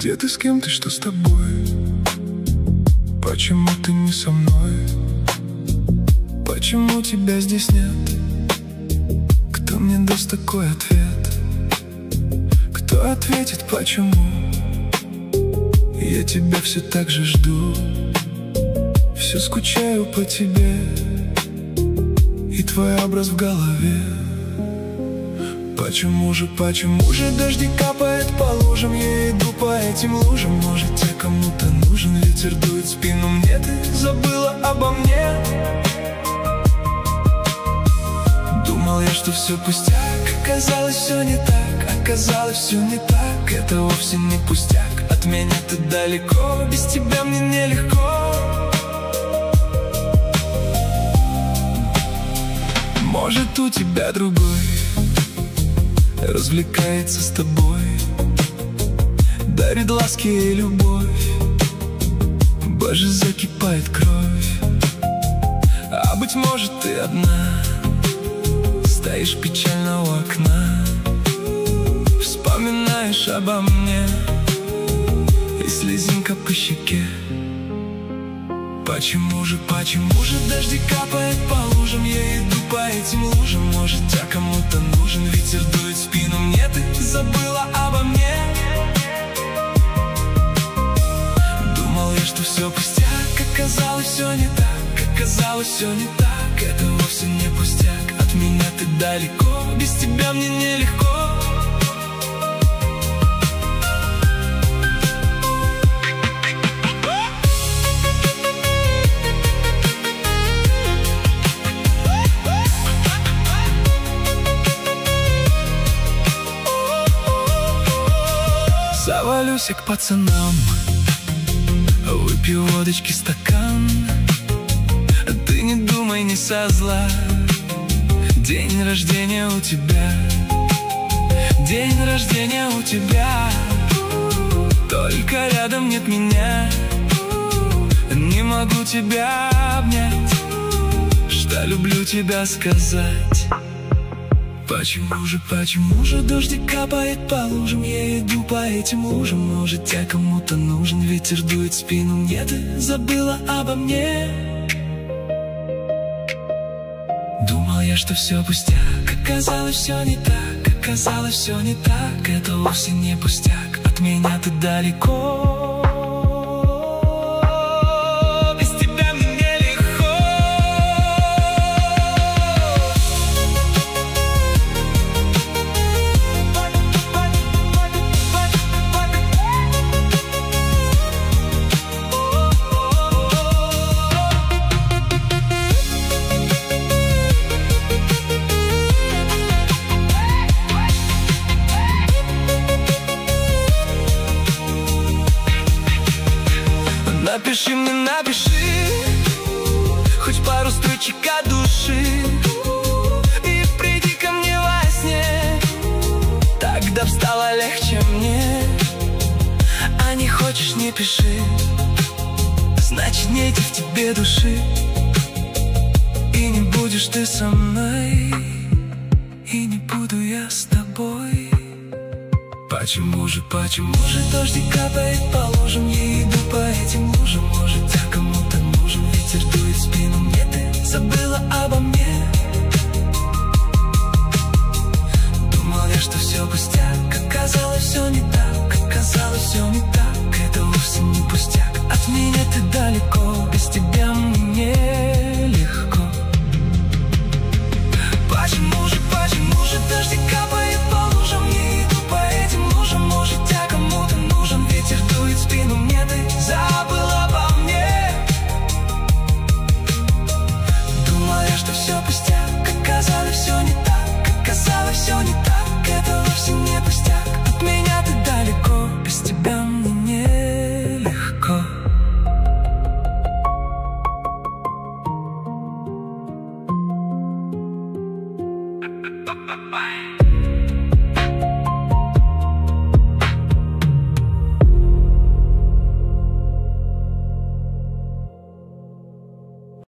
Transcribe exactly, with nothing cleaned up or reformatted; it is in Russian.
Где ты, с кем ты, что с тобой? Почему ты не со мной? Почему тебя здесь нет? Кто мне даст такой ответ? Кто ответит, почему? Я тебя все так же жду, все скучаю по тебе, и твой образ в голове. Почему же, почему же дожди капает по лужам? Я иду по этим лужам. Может, я кому-то нужен? Ветер дует в спину мне. Ты забыла обо мне? Думал я, что все пустяк. Оказалось, все не так. Оказалось, все не так. Это вовсе не пустяк. От меня ты далеко. Без тебя мне нелегко. Может, у тебя другой развлекается с тобой, дарит ласки и любовь. Боже, закипает кровь. А быть может, ты одна стоишь печально у окна, вспоминаешь обо мне, и слезинка по щеке. Почему же, почему же дожди капает по лужам? Я иду по этим лужам. Может, я кому-то нужен? Ветер дует в спину мне. Ты забыла обо мне? Думал я, что все пустяк. Оказалось, все не так. Оказалось, все не так. Это вовсе не пустяк. От меня ты далеко. Без тебя мне нелегко. Завалюсь я к пацанам, выпью водочки стакан. Ты не думай, не со зла. День рождения у тебя, день рождения у тебя. Только рядом нет меня. Не могу тебя обнять, что люблю тебя сказать. Почему же, почему же дождик капает по лужам? Я иду по этим лужам. Может, я кому-то нужен? Ветер дует в спину мне. Ты забыла обо мне? Думал я, что все пустяк. Оказалось, все не так. Оказалось, все не так. Это вовсе не пустяк. От меня ты далеко. Напиши мне, напиши хоть пару строчек от души, и приди ко мне во сне. Тогда стало легче мне. А не хочешь, не пиши, значит, нет в тебе души. И не будешь ты со мной, и не буду я с тобой. Почему же, почему же дождик капает по лужам? Я иду по этим лужам. Может, я кому-то нужен? Ветер дует в спину мне. Ты забыла обо мне? Думал я, что все пустяк. Оказалось, все не так. Оказалось, все не так. Это вовсе не пустяк. От меня ты далеко. Без тебя мне легко. Почему же, почему же дождик капает по лужам? Я иду по этим лужам. Может, я кому-то нужен? Ветер дует в спину мне. Ты забыла обо мне? Думал я, что все пустяк. Оказалось, все не так. Оказалось, все не так. Это вовсе не пустяк. От меня ты далеко. Без тебя мне нелегко. Bye.